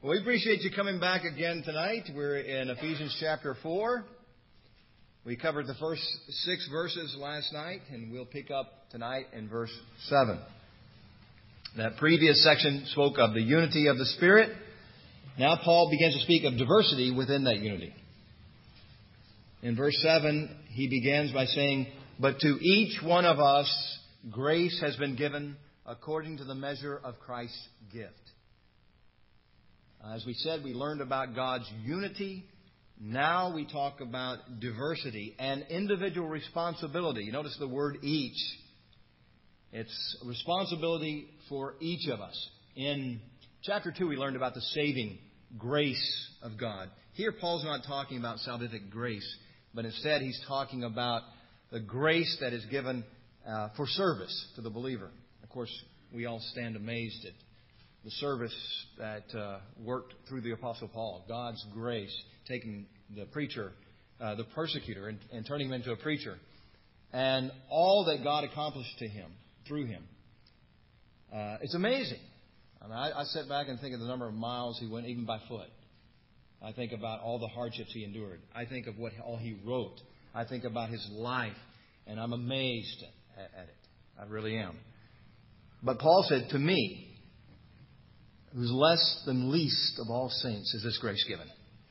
Well, we appreciate you coming back again tonight. We're in Ephesians chapter 4. We covered the first 6 verses last night, and we'll pick up tonight in verse 7. That previous section spoke of the unity of the Spirit. Now Paul begins to speak of diversity within that unity. In verse 7, he begins by saying, "But to each one of us grace has been given according to the measure of Christ's gift." As we said, we learned about God's unity. Now we talk about diversity and individual responsibility. You notice the word each. It's responsibility for each of us. In chapter 2, we learned about the saving grace of God. Here, Paul's not talking about salvific grace, but instead he's talking about the grace that is given for service to the believer. Of course, we all stand amazed at the service that worked through the Apostle Paul. God's grace, taking the preacher, the persecutor, and turning him into a preacher. And all that God accomplished to him, through him. It's amazing. I mean, I sit back and think of the number of miles he went, even by foot. I think about all the hardships he endured. I think of all he wrote. I think about his life. And I'm amazed at it. I really am. But Paul said, "To me, who's less than least of all saints, is this grace given."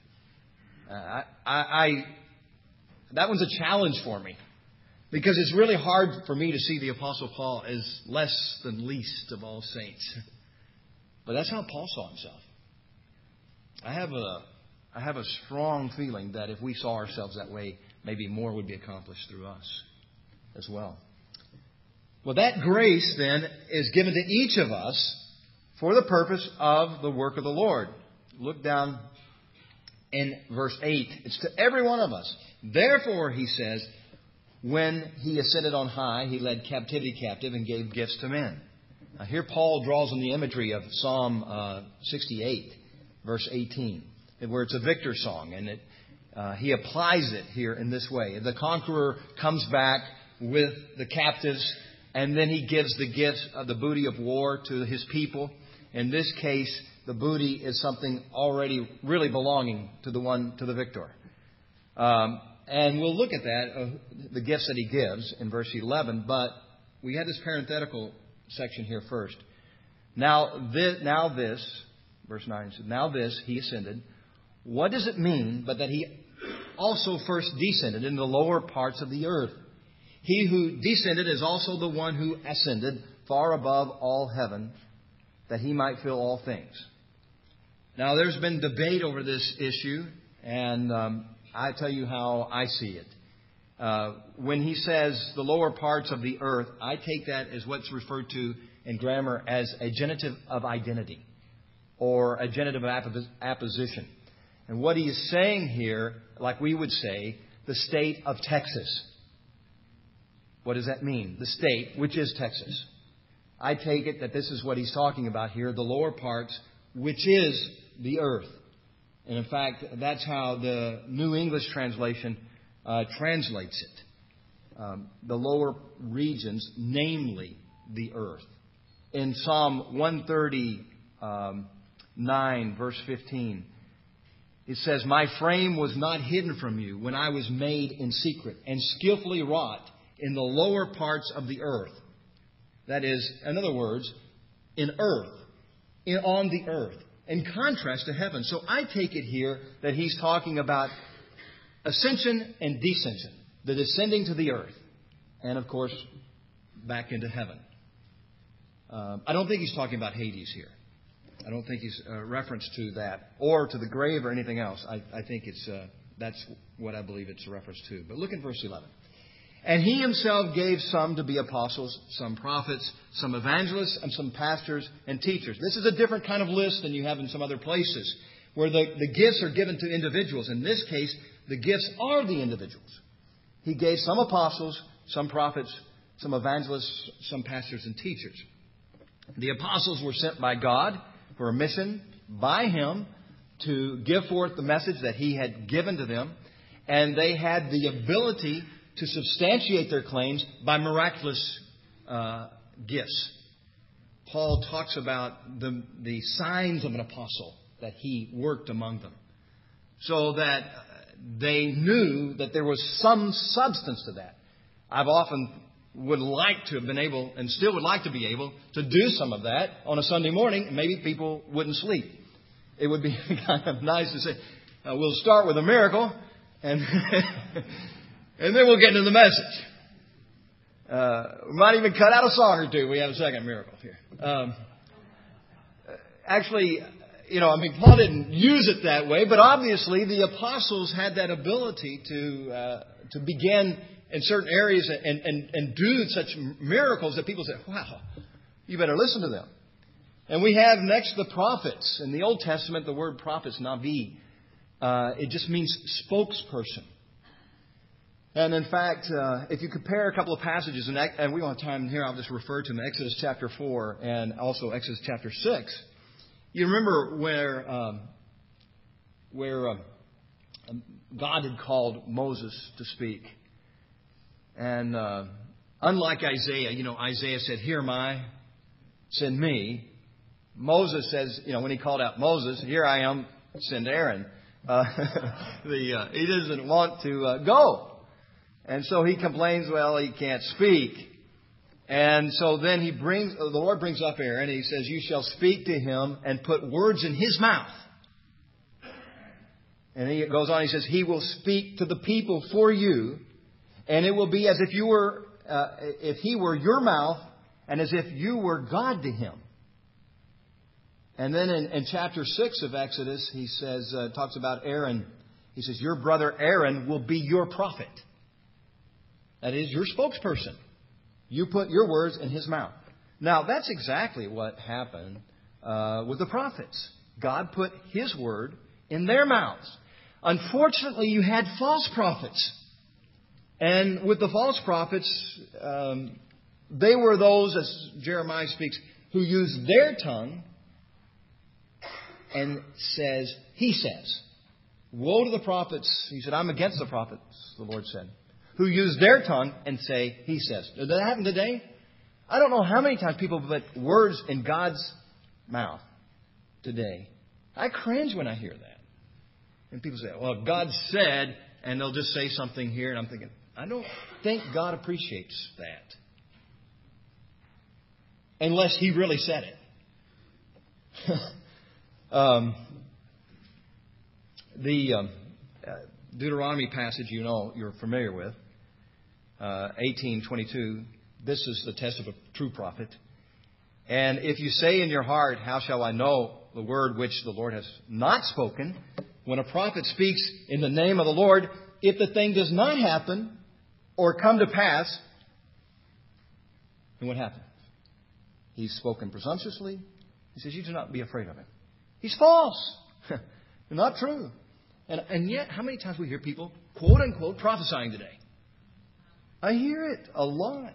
That one's a challenge for me. Because it's really hard for me to see the Apostle Paul as less than least of all saints. But that's how Paul saw himself. I have a strong feeling that if we saw ourselves that way, maybe more would be accomplished through us as well. Well, that grace then is given to each of us for the purpose of the work of the Lord. Look down in verse 8. It's to every one of us. "Therefore," he says, "when he ascended on high, he led captivity captive and gave gifts to men." Now, here Paul draws on the imagery of Psalm 68, verse 18, where it's a victor song. And he applies it here in this way. The conqueror comes back with the captives, and then he gives the gifts of the booty of war to his people. In this case, the booty is something already really belonging to the victor. And we'll look at that, the gifts that he gives in verse 11. But we had this parenthetical section here first. Now this, verse 9 says, "Now this, he ascended. What does it mean but that he also first descended in the lower parts of the earth? He who descended is also the one who ascended far above all heaven, that he might fill all things." Now, there's been debate over this issue, and I tell you how I see it. When he says the lower parts of the earth, I take that as what's referred to in grammar as a genitive of identity, or a genitive of apposition. And what he is saying here, like we would say, the state of Texas. What does that mean? The state, which is Texas. I take it that this is what he's talking about here, the lower parts, which is the earth. And in fact, that's how the New English translation translates it. The lower regions, namely the earth. In Psalm 139, verse 15, it says, "My frame was not hidden from you when I was made in secret and skillfully wrought in the lower parts of the earth." That is, in other words, on the earth, in contrast to heaven. So I take it here that he's talking about ascension and descension, the descending to the earth, and of course, back into heaven. I don't think he's talking about Hades here. I don't think he's a reference to that, or to the grave or anything else. I think that's what I believe it's a reference to. But look at verse 11. "And he himself gave some to be apostles, some prophets, some evangelists, and some pastors and teachers." This is a different kind of list than you have in some other places, where the gifts are given to individuals. In this case, the gifts are the individuals. He gave some apostles, some prophets, some evangelists, some pastors and teachers. The apostles were sent by God for a mission by Him to give forth the message that He had given to them. And they had the ability to substantiate their claims by miraculous gifts. Paul talks about the signs of an apostle that He worked among them. So that they knew that there was some substance to that. I've often would like to have been able, and still would like to be able, to do some of that on a Sunday morning, and maybe people wouldn't sleep. It would be kind of nice to say, we'll start with a miracle, and and then we'll get into the message. We might even cut out a song or two. We have a second miracle here. Actually, Paul didn't use it that way, but obviously the apostles had that ability to begin in certain areas and do such miracles that people say, wow, you better listen to them. And we have next the prophets. In the Old Testament, the word prophets, navi, it just means spokesperson. And in fact, if you compare a couple of passages, and we don't have time here, I'll just refer to them, Exodus chapter 4 and also Exodus chapter 6. You remember where God had called Moses to speak. And unlike Isaiah, Isaiah said, "Here am I, send me." Moses says, when he called out Moses, "Here I am, send Aaron." He doesn't want to go. And so he complains, well, he can't speak. And so then the Lord brings up Aaron, and He says, "You shall speak to him and put words in his mouth." And he goes on, he says, "He will speak to the people for you, and it will be as if if he were your mouth, and as if you were God to him." And then in chapter 6 of Exodus, he says, talks about Aaron. He says, "Your brother Aaron will be your prophet." That is, your spokesperson. You put your words in his mouth. Now, that's exactly what happened with the prophets. God put His word in their mouths. Unfortunately, you had false prophets. And with the false prophets, they were those, as Jeremiah speaks, who used their tongue and says, "He says." Woe to the prophets. He said, "I'm against the prophets," the Lord said, who use their tongue and say, "He says." Does that happen today? I don't know how many times people put words in God's mouth today. I cringe when I hear that. And people say, "Well, God said," and they'll just say something here, and I'm thinking, I don't think God appreciates that. Unless He really said it. The Deuteronomy passage you're familiar with, 18:22, this is the test of a true prophet. "And if you say in your heart, 'How shall I know the word which the Lord has not spoken?' When a prophet speaks in the name of the Lord, if the thing does not happen or come to pass," then what happens? He's spoken presumptuously. He says, "You do not be afraid of him." He's false. Not true. And yet, how many times we hear people, quote unquote, prophesying today? I hear it a lot.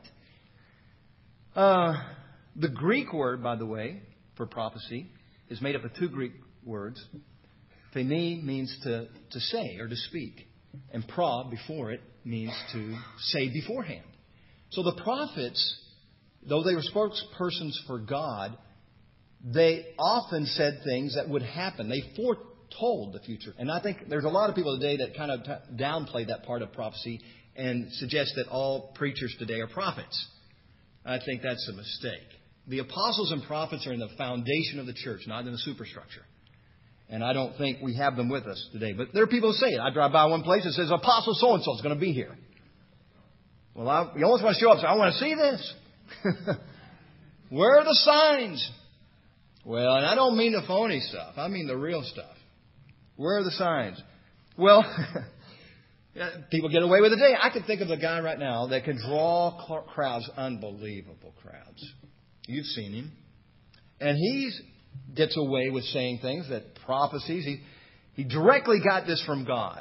The Greek word, by the way, for prophecy is made up of two Greek words. Phene means to say or to speak. And pra, before it, means to say beforehand. So the prophets, though they were spokespersons for God, they often said things that would happen. They foretold the future. And I think there's a lot of people today that kind of downplay that part of prophecy and suggest that all preachers today are prophets. I think that's a mistake. The apostles and prophets are in the foundation of the church, not in the superstructure. And I don't think we have them with us today. But there are people who say it. I drive by one place that says, "Apostle so-and-so is going to be here." Well, you almost want to show up and say, "I want to see this." Where are the signs? Well, and I don't mean the phony stuff. I mean the real stuff. Where are the signs? Well, people get away with it today. I can think of a guy right now that can draw crowds, unbelievable crowds. You've seen him. And he gets away with saying things that prophecies. He directly got this from God.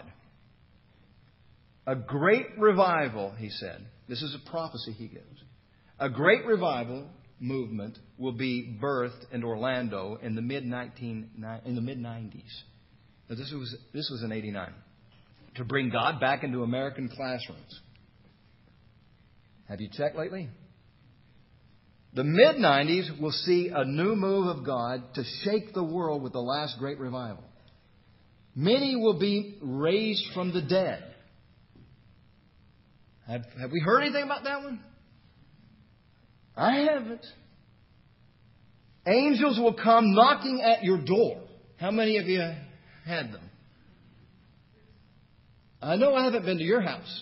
A great revival, he said. This is a prophecy he gives. A great revival movement will be birthed in Orlando in the mid-90s. Now, this was in 89. To bring God back into American classrooms. Have you checked lately? The mid-90s will see a new move of God to shake the world with the last great revival. Many will be raised from the dead. Have we heard anything about that one? I haven't. Angels will come knocking at your door. How many of you had them? I know I haven't been to your house.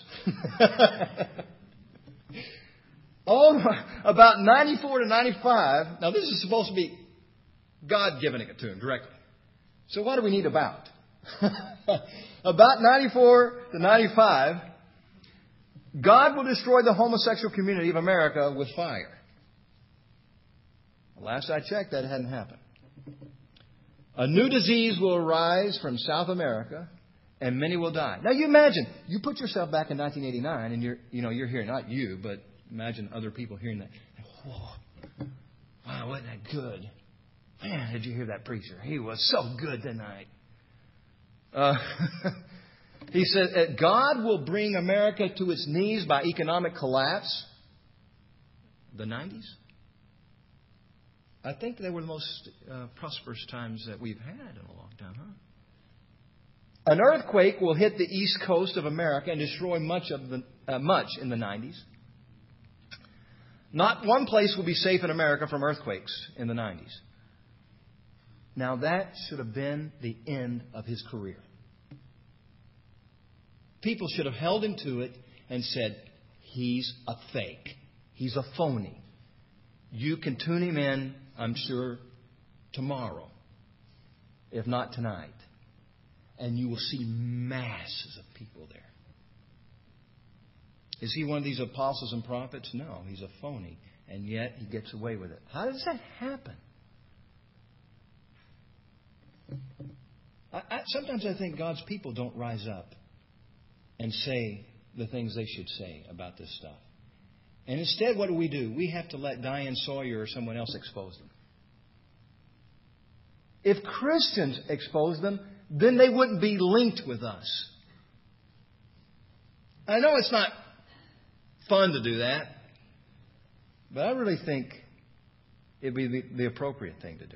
About 94 to 95. Now, this is supposed to be God giving it to him directly. So what do we need about? About 94 to 95, God will destroy the homosexual community of America with fire. Last I checked, that hadn't happened. A new disease will arise from South America, and many will die. Now, you imagine, you put yourself back in 1989, and you're hearing, not you, but imagine other people hearing that. Whoa, wow, wasn't that good? Man, did you hear that preacher? He was so good tonight. He said, God will bring America to its knees by economic collapse. The 90s? I think they were the most prosperous times that we've had in a long time, huh? An earthquake will hit the east coast of America and destroy much in the 90s. Not one place will be safe in America from earthquakes in the 90s. Now that should have been the end of his career. People should have held him to it and said, he's a fake. He's a phony. You can tune him in, I'm sure, tomorrow, if not tonight. And you will see masses of people there. Is he one of these apostles and prophets? No, he's a phony. And yet he gets away with it. How does that happen? Sometimes I think God's people don't rise up and say the things they should say about this stuff. And instead, what do? We have to let Diane Sawyer or someone else expose them. If Christians expose them, then they wouldn't be linked with us. I know it's not fun to do that, but I really think it'd be the appropriate thing to do.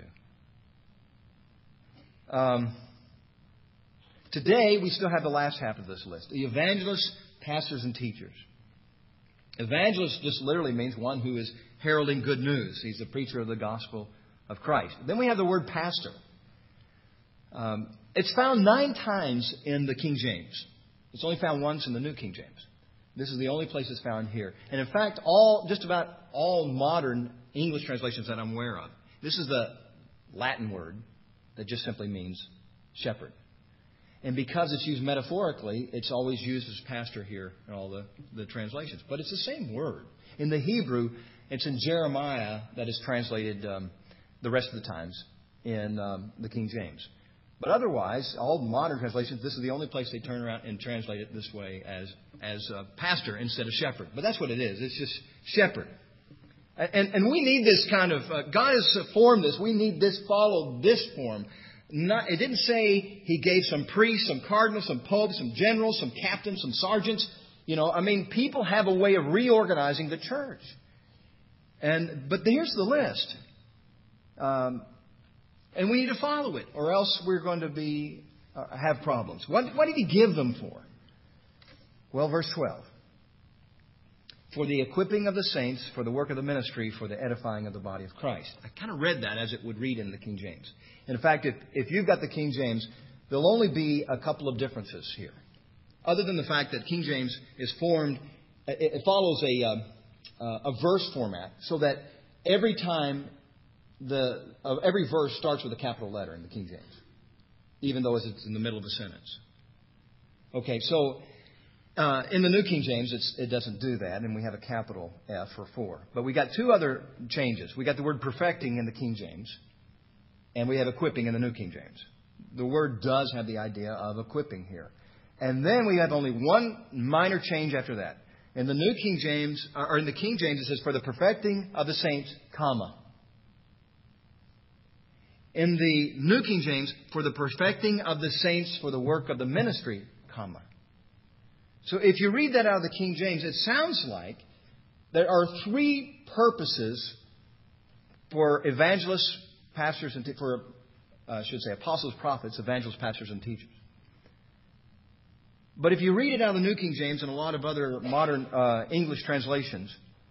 Today, we still have the last half of this list. The evangelists, pastors, and teachers. Evangelist just literally means one who is heralding good news. He's the preacher of the gospel of Christ. Then we have the word pastor. It's found 9 times in the King James. It's only found once in the New King James. This is the only place it's found here. And in fact, just about all modern English translations that I'm aware of, this is the Latin word that just simply means shepherd. And because it's used metaphorically, it's always used as pastor here in all the translations. But it's the same word. In the Hebrew, it's in Jeremiah that is translated the rest of the times in the King James. But otherwise, all modern translations, this is the only place they turn around and translate it this way as pastor instead of shepherd. But that's what it is. It's just shepherd. And we need this kind of, God has formed this. We need this, follow this form. It didn't say He gave some priests, some cardinals, some popes, some generals, some captains, some sergeants. People have a way of reorganizing the church. But here's the list. And we need to follow it, or else we're going to have problems. What did He give them for? Well, verse 12. For the equipping of the saints, for the work of the ministry, for the edifying of the body of Christ. I kind of read that as it would read in the King James. In fact, if you've got the King James, there'll only be a couple of differences here. Other than the fact that King James is formed, it follows a verse format, so that every time every verse starts with a capital letter in the King James, even though it's in the middle of a sentence. Okay, so in the New King James, it doesn't do that, and we have a capital F for. But we got 2 other changes. We got the word perfecting in the King James, and we have equipping in the New King James. The word does have the idea of equipping here. And then we have only one minor change after that. In the New King James, or in the King James, it says, for the perfecting of the saints, comma. In the New King James, for the perfecting of the saints for the work of the ministry, comma. So if you read that out of the King James, it sounds like there are 3 purposes for evangelists, pastors, and apostles, prophets, evangelists, pastors, and teachers. But if you read it out of the New King James and a lot of other modern English translations,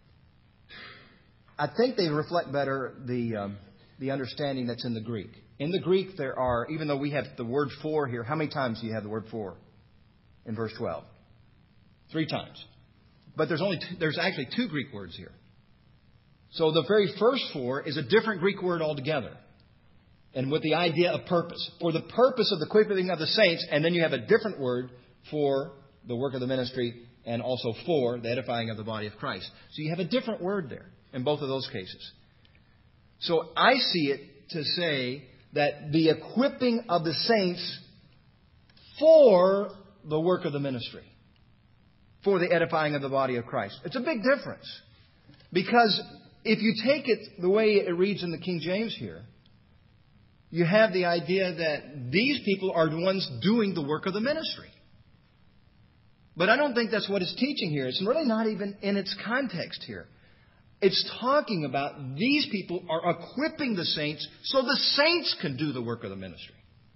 I think they reflect better the understanding that's in the Greek. In the Greek, there are, even though we have the word for here, how many times do you have the word for in verse 12? 3 times. But there's actually 2 Greek words here. So the very first for is a different Greek word altogether. And with the idea of purpose. For the purpose of the equipping of the saints, and then you have a different word for the work of the ministry and also for the edifying of the body of Christ. So you have a different word there in both of those cases. So I see it to say that the equipping of the saints for the work of the ministry. For the edifying of the body of Christ. It's a big difference. Because if you take it the way it reads in the King James here, you have the idea that these people are the ones doing the work of the ministry. But I don't think that's what it's teaching here. It's really not even in its context here. It's talking about these people are equipping the saints so the saints can do the work of the ministry.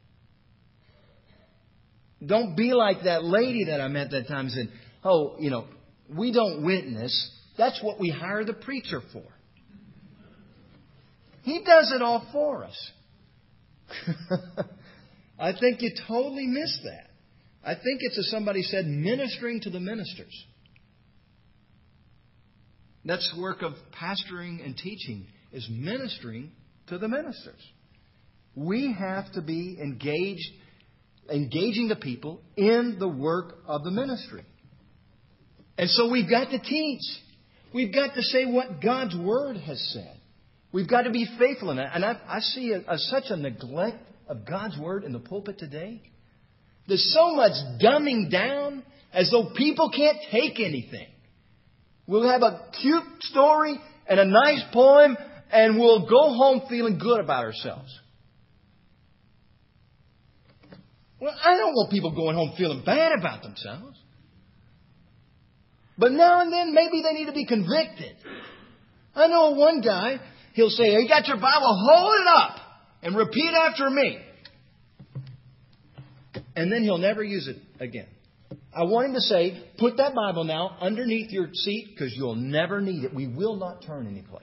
Don't be like that lady that I met that time and said, oh, we don't witness. That's what we hire the preacher for. He does it all for us. I think you totally missed that. I think it's, as somebody said, ministering to the ministers. That's the work of pastoring and teaching, is ministering to the ministers. We have to be engaging the people in the work of the ministry. And so we've got to teach. We've got to say what God's Word has said. We've got to be faithful in that. And I see such a neglect of God's Word in the pulpit today. There's so much dumbing down as though people can't take anything. We'll have a cute story and a nice poem and we'll go home feeling good about ourselves. Well, I don't want people going home feeling bad about themselves. But now and then maybe they need to be convicted. I know one guy, he'll say, you got your Bible, hold it up and repeat after me. And then he'll never use it again. I want him to say, put that Bible now underneath your seat because you'll never need it. We will not turn anyplace.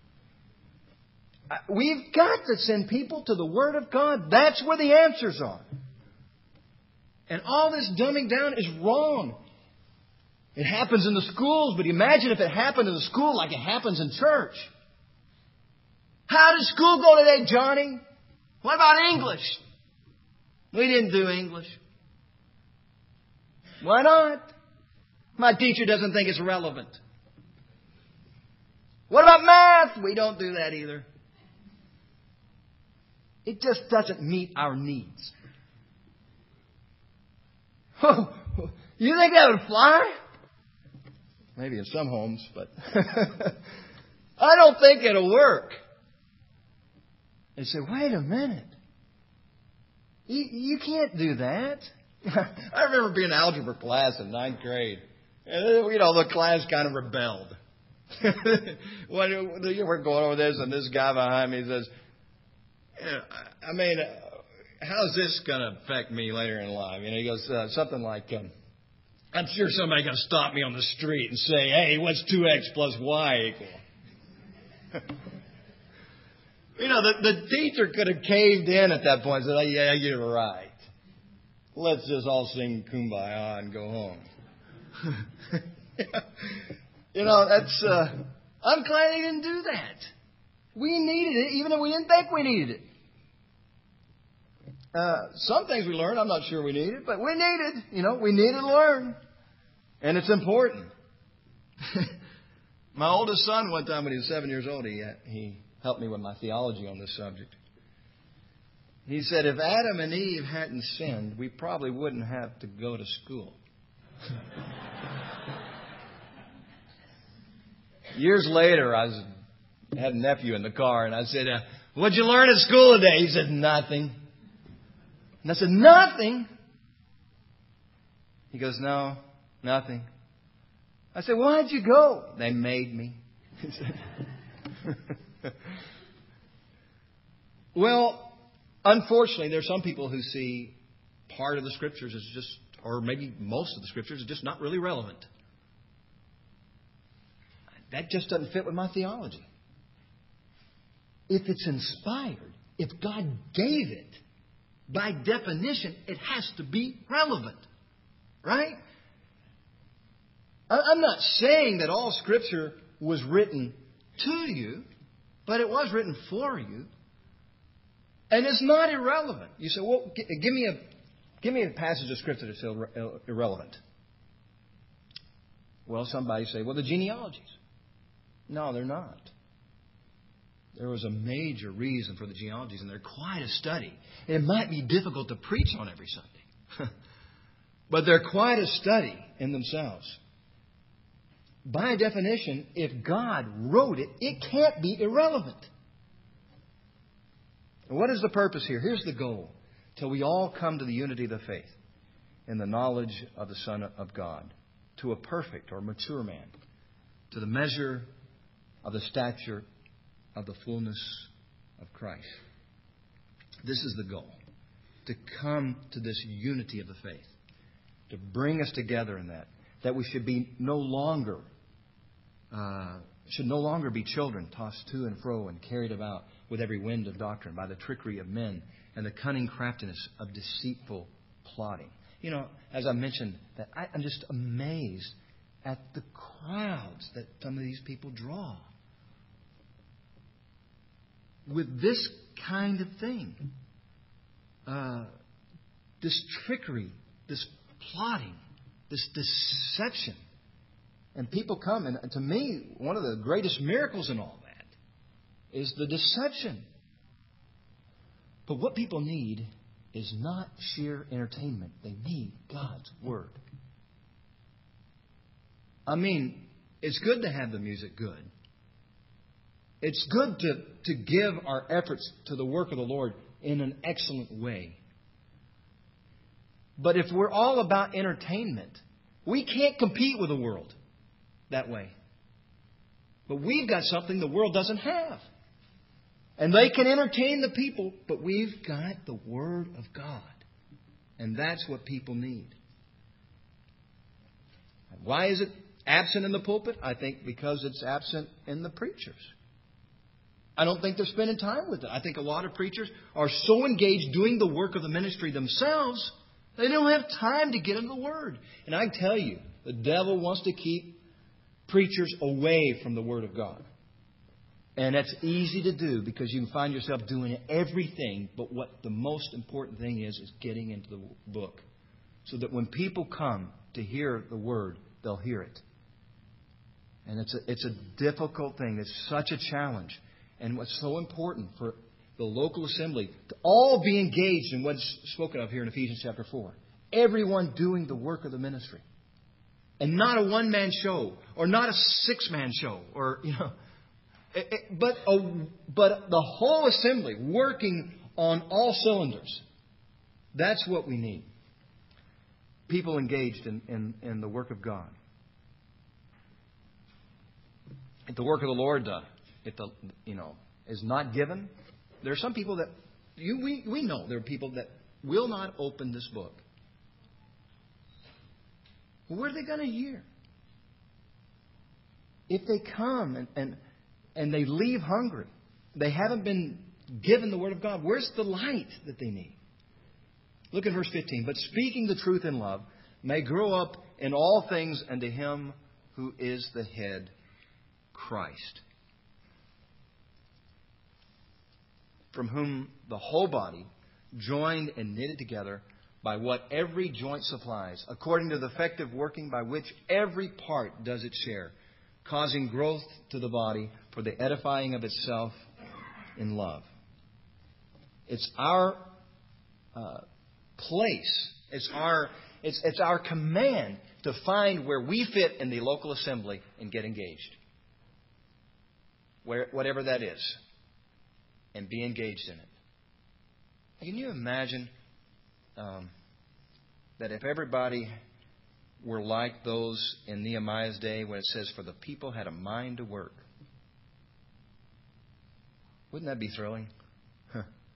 We've got to send people to the Word of God. That's where the answers are. And all this dumbing down is wrong. It happens in the schools, but imagine if it happened in the school like it happens in church. How did school go today, Johnny? What about English? We didn't do English. Why not? My teacher doesn't think it's relevant. What about math? We don't do that either. It just doesn't meet our needs. Oh, you think that would fly? Maybe in some homes, but I don't think it'll work. They say, wait a minute. You can't do that. I remember being in algebra class in 9th grade. And, the class kind of rebelled. When we're going over this, and this guy behind me says, how's this going to affect me later in life? He goes, something like, I'm sure somebody's going to stop me on the street and say, hey, what's 2x plus y equal? The teacher could have caved in at that point and said, yeah, you're right. Let's just all sing Kumbaya and go home. I'm glad he didn't do that. We needed it, even if we didn't think we needed it. Some things we learned, I'm not sure we needed, but we needed to learn. And it's important. My oldest son, one time when he was 7 years old, he helped me with my theology on this subject. He said, if Adam and Eve hadn't sinned, we probably wouldn't have to go to school. Years later, I had a nephew in the car, and I said, what'd you learn at school today? He said, nothing. And I said, nothing? He goes, no, nothing. I said, why'd you go? They made me. Well, unfortunately, there are some people who see part of the Scriptures as just, or maybe most of the Scriptures, as just not really relevant. That just doesn't fit with my theology. If it's inspired, if God gave it, by definition, it has to be relevant. Right? I'm not saying that all Scripture was written to you, but it was written for you. And it's not irrelevant. You say, well, give me a passage of Scripture that's irrelevant. Well, somebody say, well, the genealogies. No, they're not. There was a major reason for the genealogies, and they're quite a study. It might be difficult to preach on every Sunday, but they're quite a study in themselves. By definition, if God wrote it, it can't be irrelevant. And what is the purpose here? Here's the goal. Till we all come to the unity of the faith in the knowledge of the Son of God, to a perfect or mature man, to the measure of the stature of the fullness of Christ. This is the goal. To come to this unity of the faith. To bring us together in that. That we should no longer be children tossed to and fro and carried about with every wind of doctrine by the trickery of men and the cunning craftiness of deceitful plotting. You know, as I mentioned, that I'm just amazed at the crowds that some of these people draw with this kind of thing. This trickery, this plotting, this deception. And people come, and to me, one of the greatest miracles in all that is the deception. But what people need is not sheer entertainment. They need God's Word. I mean, it's good to have the music good. It's good to give our efforts to the work of the Lord in an excellent way. But if we're all about entertainment, we can't compete with the world that way. But we've got something the world doesn't have. And they can entertain the people, but we've got the Word of God. And that's what people need. Why is it absent in the pulpit? I think because it's absent in the preachers. I don't think they're spending time with it. I think a lot of preachers are so engaged doing the work of the ministry themselves, they don't have time to get in the Word. And I tell you, the devil wants to keep preachers away from the Word of God. And that's easy to do because you can find yourself doing everything, but what the most important thing is getting into the book. So that when people come to hear the Word, they'll hear it. And it's a difficult thing. It's such a challenge. And what's so important for the local assembly to all be engaged in what's spoken of here in Ephesians chapter 4. Everyone doing the work of the ministry. And not a one-man show or not a six-man show or, but the whole assembly working on all cylinders. That's what we need. People engaged in the work of God. If the work of the Lord is not given, there are some people that we know there are people that will not open this book. Well, where are they going to hear? If they come and they leave hungry, they haven't been given the Word of God, where's the light that they need? Look at verse 15. But speaking the truth in love may grow up in all things unto Him who is the head, Christ, from whom the whole body, joined and knitted together by what every joint supplies, according to the effective working by which every part does its share, causing growth to the body for the edifying of itself in love. It's our place. It's our command to find where we fit in the local assembly and get engaged. Whatever that is. And be engaged in it. Can you imagine that if everybody were like those in Nehemiah's day when it says, for the people had a mind to work? Wouldn't that be thrilling?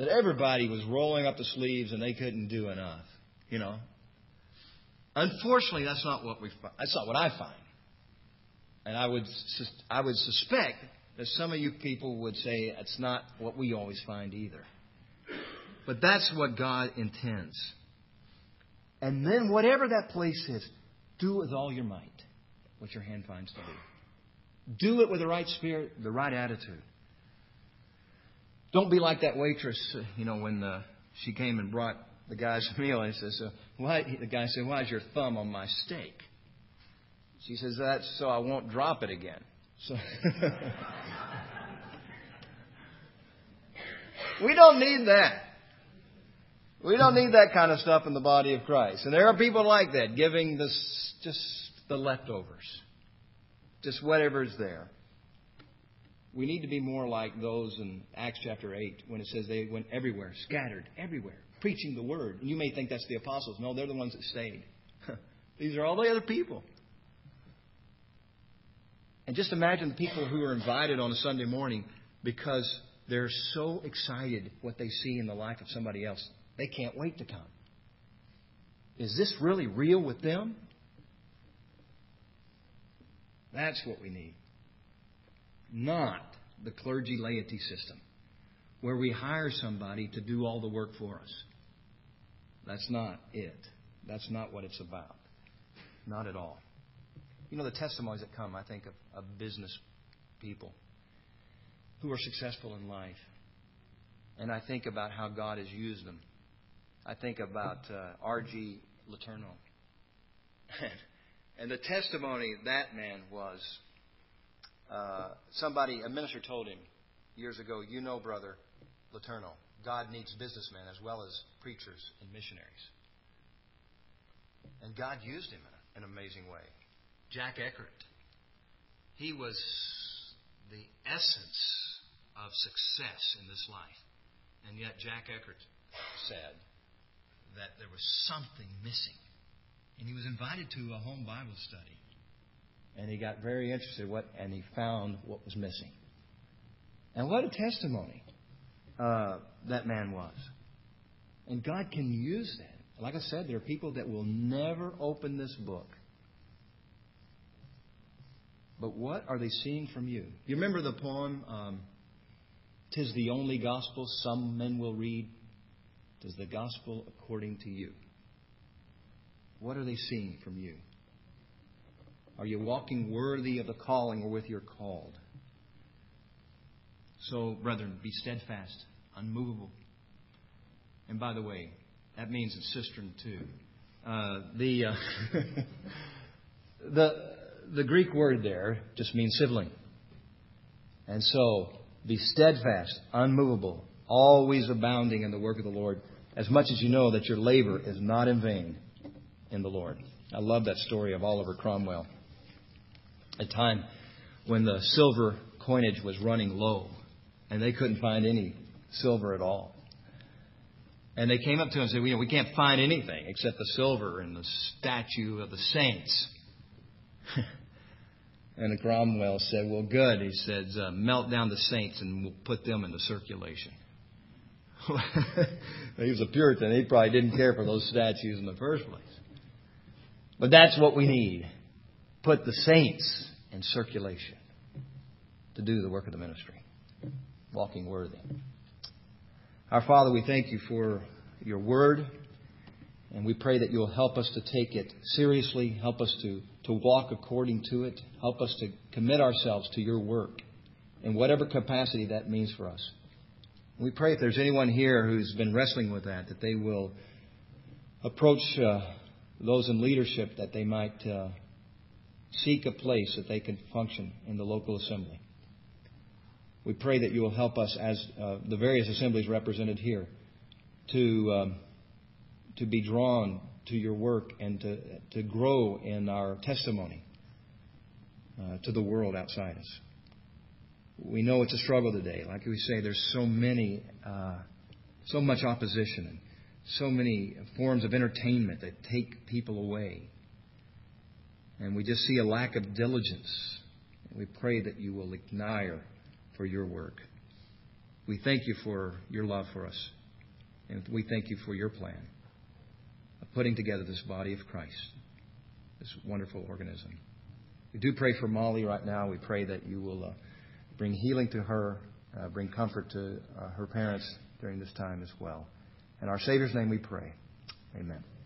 that everybody was rolling up the sleeves and they couldn't do enough. You know. Unfortunately, that's not what I find. And I would suspect that some of you people would say it's not what we always find either. But that's what God intends. And then whatever that place is, do it with all your might, what your hand finds to do. Do it with the right spirit, the right attitude. Don't be like that waitress, when she came and brought the guy's meal. And he says, the guy said, "Why's your thumb on my steak?" She says, "That's so I won't drop it again." So we don't need that. We don't need that kind of stuff in the body of Christ. And there are people like that, giving just the leftovers. Just whatever's there. We need to be more like those in Acts chapter 8 when it says they went everywhere, scattered everywhere, preaching the word. And you may think that's the apostles. No, they're the ones that stayed. These are all the other people. And just imagine the people who are invited on a Sunday morning because they're so excited what they see in the life of somebody else. They can't wait to come. Is this really real with them? That's what we need. Not the clergy laity system where we hire somebody to do all the work for us. That's not it. That's not what it's about. Not at all. The testimonies that come, I think, of business people who are successful in life. And I think about how God has used them. I think about R.G. Letourneau. And the testimony that man was, a minister told him years ago, Brother Letourneau, God needs businessmen as well as preachers and missionaries. And God used him in an amazing way. Jack Eckert. He was the essence of success in this life. And yet Jack Eckert said that there was something missing. And he was invited to a home Bible study. And he got very interested and he found what was missing. And what a testimony that man was. And God can use that. Like I said, there are people that will never open this book. But what are they seeing from you? You remember the poem, "'Tis the only gospel some men will read. 'Tis the gospel according to you." What are they seeing from you? Are you walking worthy of the calling wherewith you're called? So, brethren, be steadfast, unmovable. And by the way, that means in Cistern too. The Greek word there just means sibling. And so, be steadfast, unmovable, always abounding in the work of the Lord, as much as you know that your labor is not in vain in the Lord. I love that story of Oliver Cromwell. A time when the silver coinage was running low and they couldn't find any silver at all. And they came up to him and said, we can't find anything except the silver and the statue of the saints. And Cromwell said, well, good. He said, melt down the saints and we'll put them into circulation. He was a Puritan. He probably didn't care for those statues in the first place. But that's what we need. Put the saints in circulation to do the work of the ministry. Walking worthy. Our Father, we thank you for your word. And we pray that you'll help us to take it seriously. Help us to walk according to it. Help us to commit ourselves to your work in whatever capacity that means for us. We pray if there's anyone here who's been wrestling with that they will approach those in leadership, that they might seek a place that they can function in the local assembly. We pray that you will help us as the various assemblies represented here to be drawn to your work and to grow in our testimony to the world outside us. We know it's a struggle today. Like we say, there's so much opposition and so many forms of entertainment that take people away. And we just see a lack of diligence. And we pray that you will ignite for your work. We thank you for your love for us. And we thank you for your plan of putting together this body of Christ, this wonderful organism. We do pray for Molly right now. We pray that you will bring healing to her, bring comfort to her parents during this time as well. In our Savior's name we pray. Amen.